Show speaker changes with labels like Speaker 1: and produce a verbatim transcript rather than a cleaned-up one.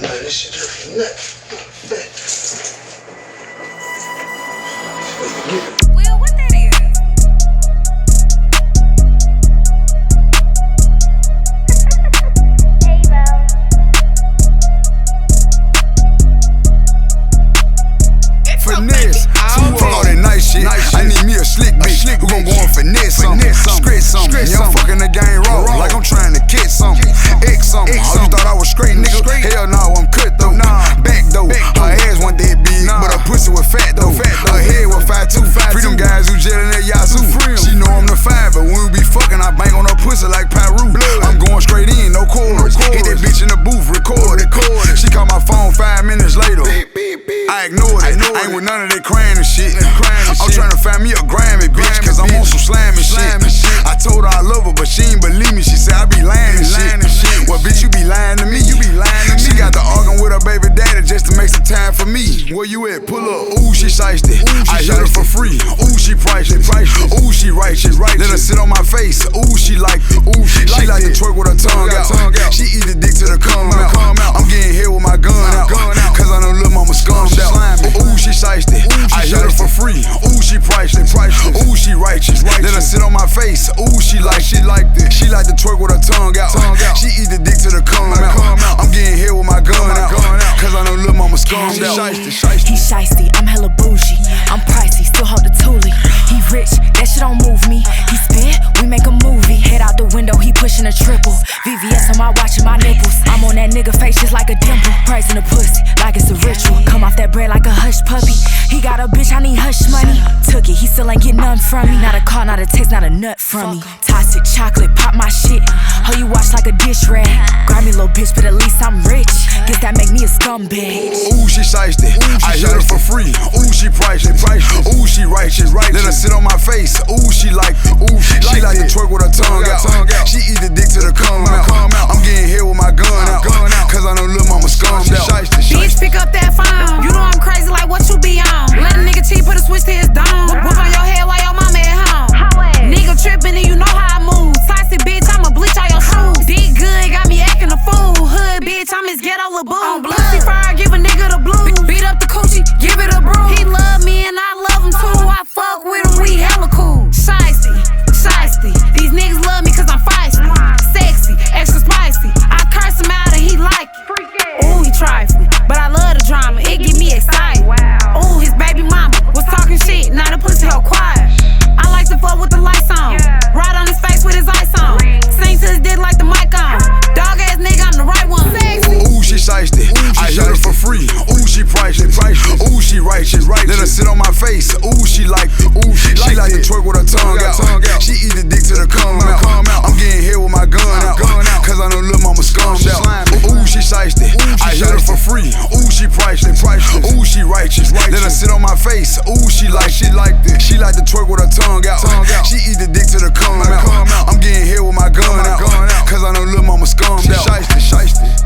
Speaker 1: No, this shit hurt nut.
Speaker 2: Will, what that is?
Speaker 3: Finesse, two all that nice shit. I need me a slick bitch who gon' go and finesse something, scratch something. Yeah, I'm fucking the game raw, like I'm trying to catch something, X something. Oh, you thought I was straight, nigga? Hell no, I'm cut though. Back though, her ass wasn't that big, but her pussy was fat though. Her head was five two. Freedom guys who jellin' that Yazoo. She know I'm the five, but when we be fucking, I bang on her pussy like Pyru. I'm going straight in, no chorus. Hit that bitch in the booth, record it. She called my phone five minutes later. I ignored it. I ain't with none of that crying and shit. I'm tryna find me a Grammy, bitch, cause I'm on some slamming shit. I told her I love her, but she ain't believe me. She said I be lying and shit. Well, bitch, you be lying to me. You be lying to me. She got the arguing with her baby daddy just to make some time for me. Where you at? Pull up. Ooh, she shiesty. I hit her for free. Ooh, she priceless. Ooh, she righteous. Let her sit on my face. Ooh, she like it. Ooh, she like to twerk with her tongue out. She eat the dick till the cum out. I'm getting hit with my gun out, cause I know lil' mama scummed out. Ooh, she shiesty. I hit her for free. Ooh, she priceless. Ooh, she righteous. Let her sit on my face. Ooh, she like she like this. She like to twerk with her tongue out. She eat the dick till the cum out. I'm getting hit with my gun out, cause I know lil' mama scummed out.
Speaker 4: He shiesty, I'm hella bougie. I'm pricey, still hold the toolie. He rich, that shit don't move me. He spit, we make a movie. Head out the window, he pushing a triple. V V S on my watch and my nipples. I'm on that nigga face just like a dimple. Praising the pussy like it's a ritual. Come off that bread like a hush puppy. He got a bitch, I need hush money. Took it, he still ain't get none from me. Not a call, not a text, not a nut from me. Toxic chocolate, pop my shit. Oh, you watch like a dish rag. Grab me, little bitch, but at least I'm rich. Guess that make me a scumbag.
Speaker 3: Ooh, she shiesty. I hit her for free. Ooh, she priceless. Ooh, she righteous. Let her sit on my face. Ooh, she like it. Ooh, she like to twerk with her tongue out. She eat the dick till the cum out. I'm getting hit with my gun out, cause I know lil' mama scummed out.
Speaker 2: Bitch, pick up that phone. You know I'm crazy like what you be on. Let a nigga cheat, put a switch to his dome. Whip on your head while your mama at home. Nigga trippin' and you know how I move. Saucy bitch, I'ma bleach all your shoes. Dick good, got me acting a fool. Hood bitch, I'm his ghetto lil' boo. On Lucy Fire, give a nigga the blues. Beat up the coochie, give it a brew. He love me and I love him too. I fuck with him, we hella cool. Shiesty, shiesty. These niggas love me cause I'm feisty. Sexy, extra spicy. I curse him out and he like it. Ooh, he trifling, but I love the drama. It get me excited. Ooh, his baby mama was talking shit. Now the pussy hell quiet. I like to fuck with the lights on. Ride on his face with his ice on. Sing to his dick like the mic on. Dog ass nigga, I'm the right one.
Speaker 3: Ooh, she shiesty. I hit her for free. Ooh, she priceless. Ooh, she righteous. Let her sit on my face. Ooh, she like it. Ooh, she like to twerk with her tongue out. She eat the dick till the cum out. I'm getting hit with my gun out, cause I know lil' mama scummed out. Ooh, she shiesty. I hit her for free. Ooh, she priceless. Ooh, she righteous. Let her sit on my face. Ooh, she like she like this. She like to twerk with her tongue out. She eat the dick till the cum out. I'm getting hit with my gun out, cause I know lil' mama scummed out. Shiesty, shiesty.